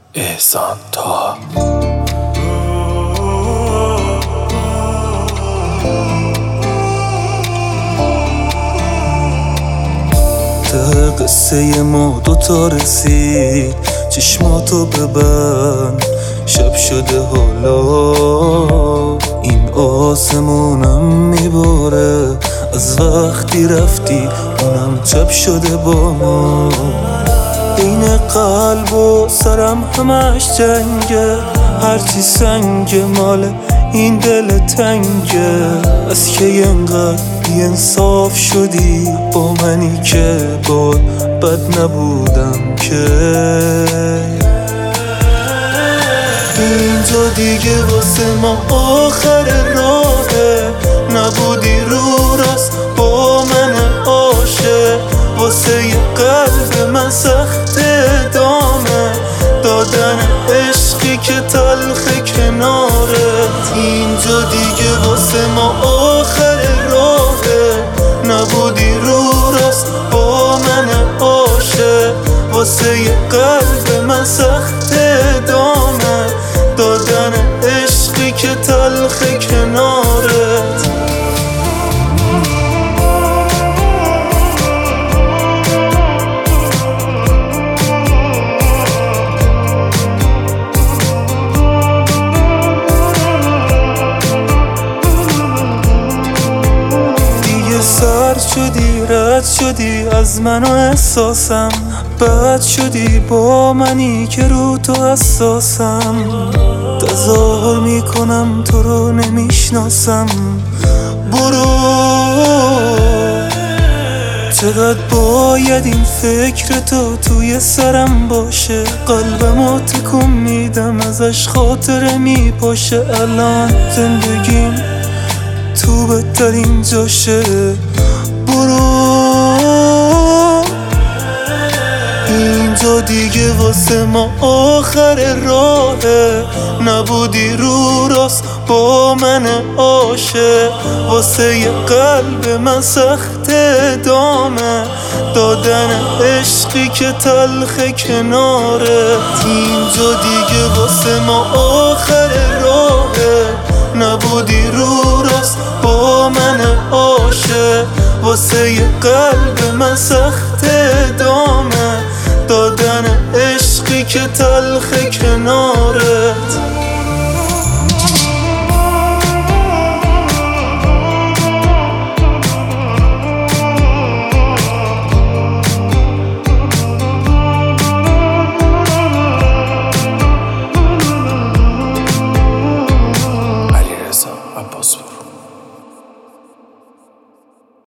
احسان تا ته قصه ما دوتا رسید، چشماتو ببند شب شده حالا، این آسمونم میباره از وقتی رفتی، اونم چپ شده با ما. بین قلب و سرم همش جنگه، هرچی سنگ مال این دل تنگه. از که اینقدر بی‌انصاف شدی با منی که باد بد نبودم که. اینجا دیگه واسه ما آخر راهه، نبودی رو راست با من عاشق. واسه یه قلب من سخت دامه، دادن عشقی که تلخ کنارت. اینجا دیگه واسه ما آخر راهه، نبودی رو راست با من عاشق. واسه یه قلب من سخت دامه، دادن عشقی که تلخ کنارت. سرد شدی، رد شدی از من و احساسم، بد شدی با منی که رو تو حساسم. تظاهر میکنم تو رو نمیشناسم، برو. چقدر باید این فکر تو توی سرم باشه، قلبمو تکون میدم ازش خاطره میپاشه. الان زندگیم تو بدترین جاشه، برو. اینجا دیگه واسه ما آخر راهه، نبودی رو راست با من عاشق. واسه یه قلب من سخت دامه، دادن عشقی که تلخ کنارت. اینجا دیگه واسه ما آخر راهه، نبودی رو راست با من عاشق. واسه یه قلب من سخت دامه، دادن عشقی که تلخ کنارت. علیرضا عباسپور.